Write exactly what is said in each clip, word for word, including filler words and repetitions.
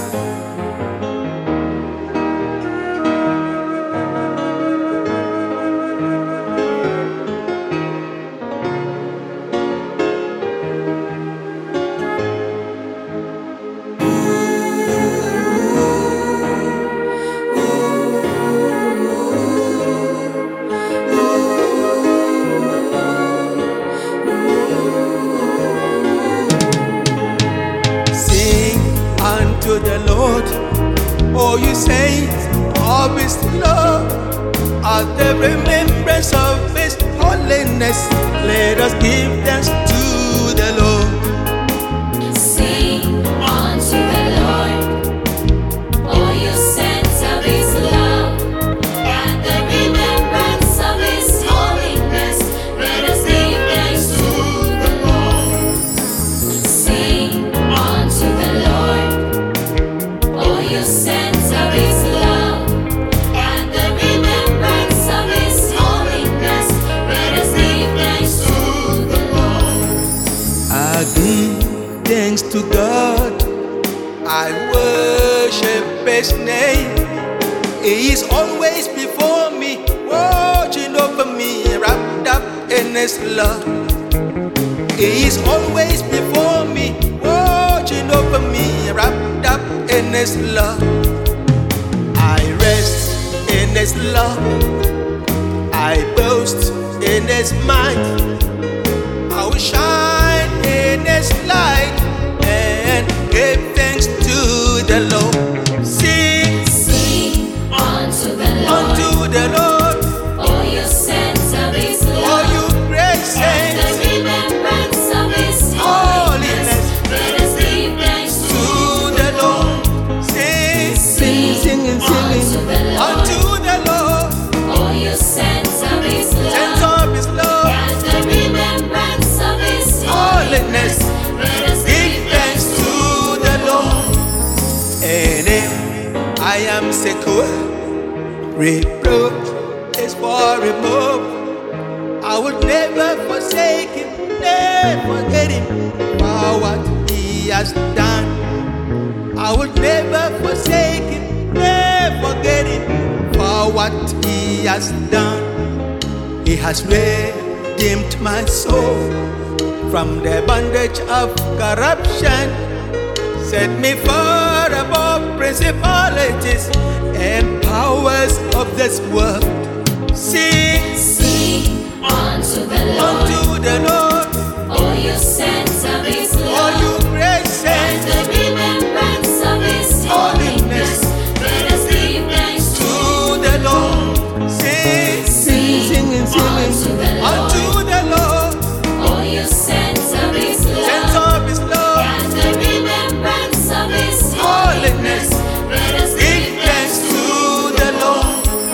To the Lord, oh you saints of His love, at the remembrance of His holiness, let us give thanks to the Lord. Sing unto the Lord, all you saints of His love, at the remembrance of His holiness, let us give thanks to the Lord. Sing unto the Lord, you sense of His love, and the remembrance of His holiness, let us give thanks to the Lord. I give thanks to God, I worship His name. He is always before me, watching over me, wrapped up in His love. He is always before me, watching over me, wrapped up in His love. I rest in His love, I boast in His might. I will shine in His light and give thanks to the Lord. Sing, sing unto the Lord, unto the Lord, all you saints of His love, all you great saints, and the remembrance of His holiness, let us give thanks to the Lord. Sing, Sing, singing, singing unto the Lord, unto the Lord, all you saints of His sense love, of His love, and the remembrance of His holiness, let us give thanks to the Lord. in Him I am secure, reproach is far removed. I would never forsake Him, never forget Him for what He has done. I would never forsake Him, never forget Him for what He has done. He has redeemed my soul from the bondage of corruption, set me far above principalities and powers of this world. Sing, Sing unto the Lord, unto the Lord, all you saints of His all love, you great and saints, the remembrance of His holiness, let us give thanks to to the Lord. Sing, Sing unto the Lord, unto the Lord, all you saints of His sense love, of His love, and the remembrance of His holiness, let us give thanks to the Lord.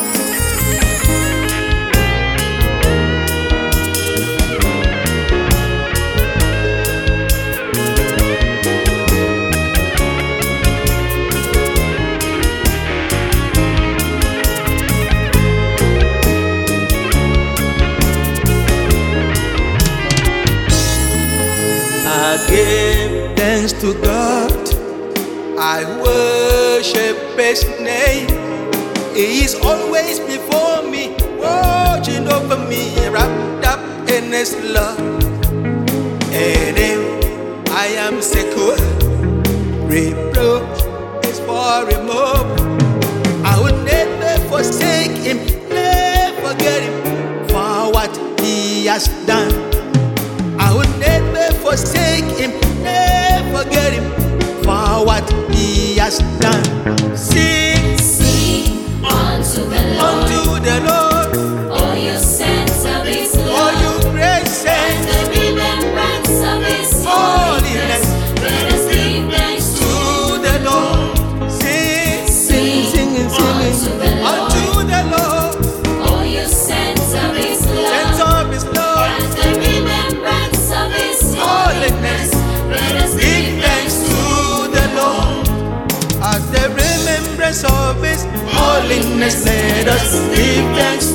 I give thanks to God, I worship His name. He is always before me, watching over me, wrapped up in His love. In Him I am secure, reproach is far removed. I would never forsake Him, never forget Him for what He has done. I would never forsake Him, never forget Him for what He has done. Sing, Sing unto the Lord, unto the Lord, all you saints of His all love, you great and saints, the remembrance of His holiness, holiness, let us give thanks to to the Lord. Sing, Sing singing, unto singing the Lord, unto the Lord, all you saints of His sense love, of His love, and the remembrance of His holiness, let us give thanks to the Lord. at the remembrance of His holiness, let us give thanks